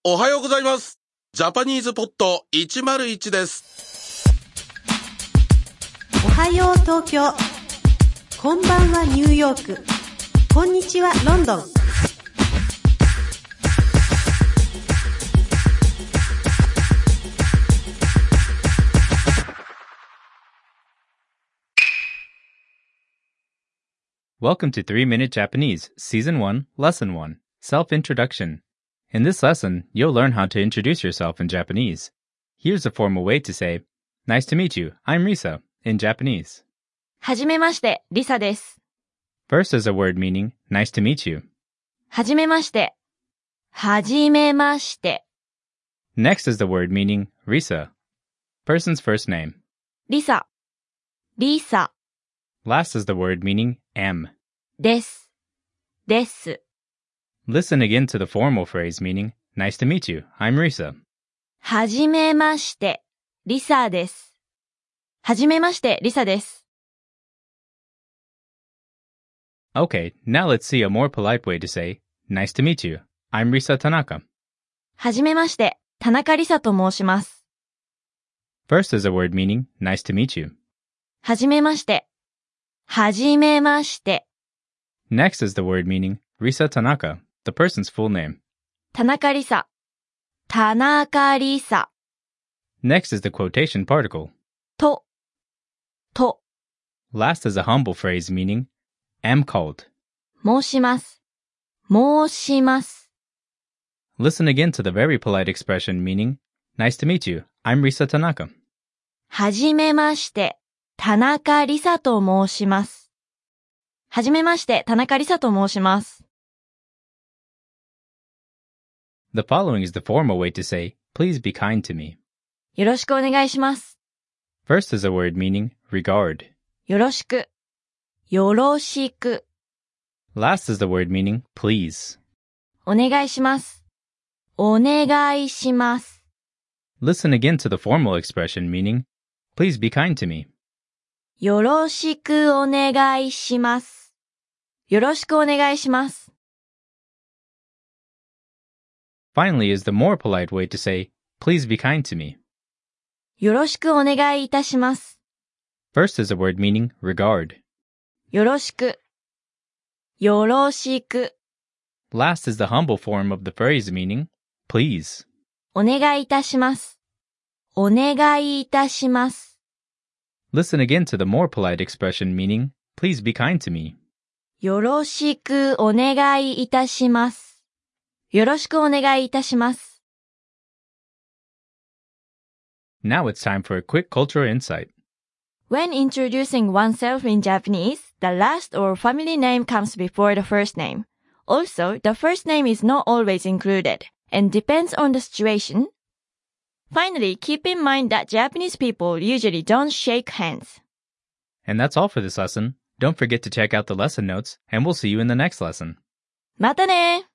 おはようございます。ジャパニーズポット101です。 おはよう東京。こんばんはニューヨーク。こんにちはロンドン。 Welcome to 3-Minute Japanese, Season 1, Lesson 1, Self-Introduction. In this lesson, you'll learn how to introduce yourself in Japanese. Here's a formal way to say, Nice to meet you, I'm Risa, in Japanese. はじめまして、リサです。 First is a word meaning, nice to meet you. はじめまして。はじめまして。 Next is the word meaning, Risa. Person's first name. リサ。リサ。 Last is the word meaning, am. です。です。 Listen again to the formal phrase meaning, Nice to meet you, I'm Risa. はじめまして、リサです。はじめまして、リサです。 Okay, now let's see a more polite way to say, Nice to meet you, I'm Risa Tanaka. はじめまして、田中リサと申します。 First is a word meaning, Nice to meet you. はじめまして。はじめまして。 Next is the word meaning, Risa Tanaka, the person's full name. 田中リサ。田中リサ。 Next is the quotation particle. と。と。 Last is a humble phrase meaning, am called. 申します。申します。 Listen again to the very polite expression meaning, Nice to meet you, I'm Risa Tanaka. はじめまして、田中リサと申します。はじめまして、田中リサと申します。 The following is the formal way to say, Please be kind to me. よろしくお願いします。 First is a word meaning, regard. よろしく。よろしく。 Last is the word meaning, please. お願いします。お願いします。 Listen again to the formal expression meaning, Please be kind to me. よろしくお願いします。よろしくお願いします。 Finally is the more polite way to say, Please be kind to me. よろしくお願いいたします。 First is a word meaning, regard. よろしく。よろしく。 Last is the humble form of the phrase meaning, please. お願いいたします。お願いいたします。 Listen again to the more polite expression meaning, Please be kind to me. よろしくお願いいたします。よろしくお願いいたします。 Now it's time for a quick cultural insight. When introducing oneself in Japanese, the last or family name comes before the first name. Also, the first name is not always included and depends on the situation. Finally, keep in mind that Japanese people usually don't shake hands. And that's all for this lesson. Don't forget to check out the lesson notes, and we'll see you in the next lesson. またね